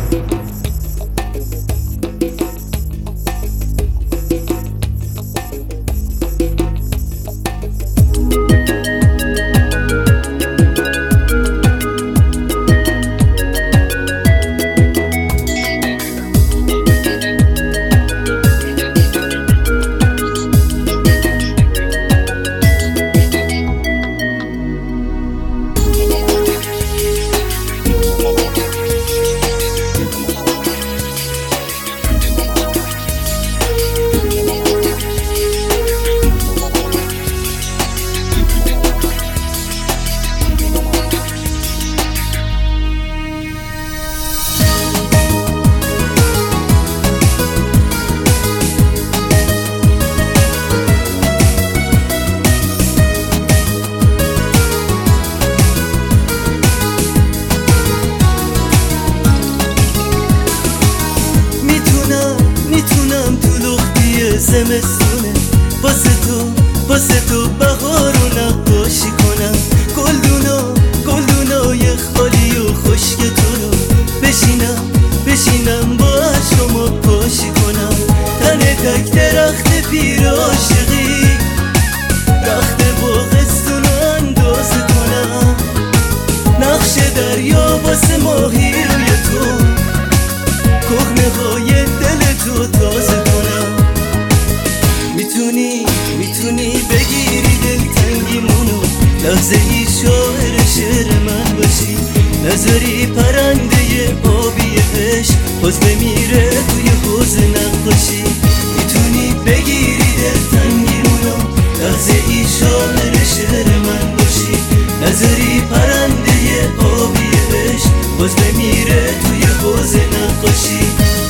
میتونم تو لختی زمستونه واسه تو بهار رو نقاشی کنم. گلدونای خالی و خشک تو رو بشینم با عشقمو پاشی کنم. تن تک درخت پیر عاشقی رخت باغستون رو اندازه کنم. نقش دریا واسه ماهی روی تو کهنه های دل تو تازه کنم. میتونی بگیری دلتنگیمونو لحظه ای شعر من باشی. نذاری پرنده آبی عشق باز بمیره توی حوض نقاشی. میتونی بگیری دلتنگیمونو لحظه ای شعر من باشی. نذاری پرنده آبی عشق باز بمیره توی حوض نقاشی.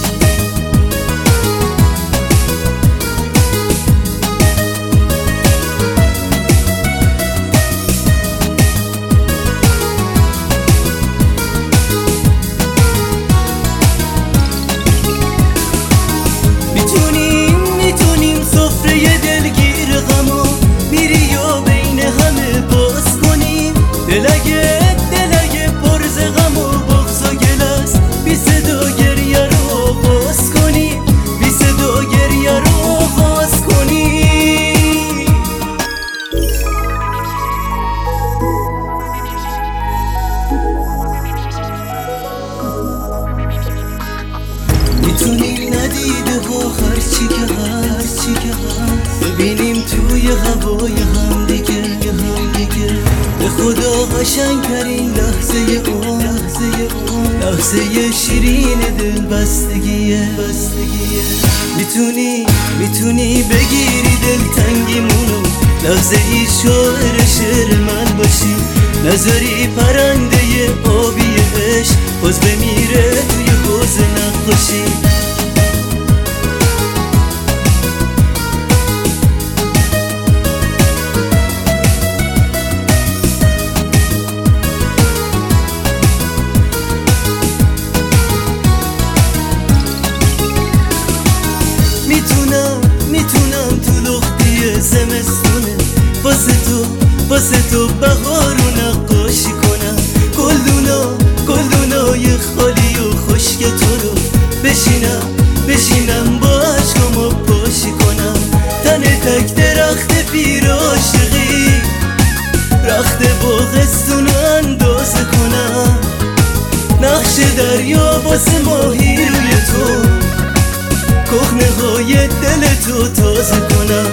میتونیم سفره دلگیر غما میری و بین همه باز کنیم. دلگه پرز غم و بغض و گلس بی صدا گریه رو آغاز کنیم. میتونیم ندیده ها هرچی که هست ببینیم توی هوای هم دیگه. به خدا قشنگترین لحظه شیرین دل بستگیه. میتونی بگیری دلتنگیمونو لحظه ای شعر من باشی. نذاری پرنده آبی عشق باز بمیره توی حوض نقاشی. میتونم تو لختی زمستونه واسه تو بهار رو نقاشی کنم. گلدونای خالی و خشک تو رو بشینم با عشقمو پاشی کنم. تن تک درخت پیر عاشقی رخت باغستون رو اندازه کنم. نقش دریا واسه ماهی روی تو کهنه های دل تو تازه کنم.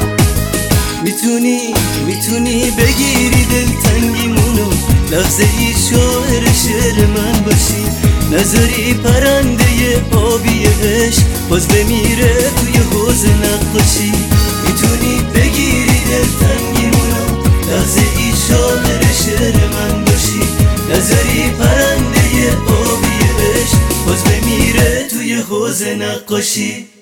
میتونی بگیری دلتنگیمونو لحظه ای شعر من باشی. نذاری پرنده آبی عشق باز بمیره توی حوض نقاشی. میتونی بگیری دلتنگیمونو لحظه ای شعر من باشی. نذاری پرنده آبی عشق باز بمیره توی حوض نقاشی.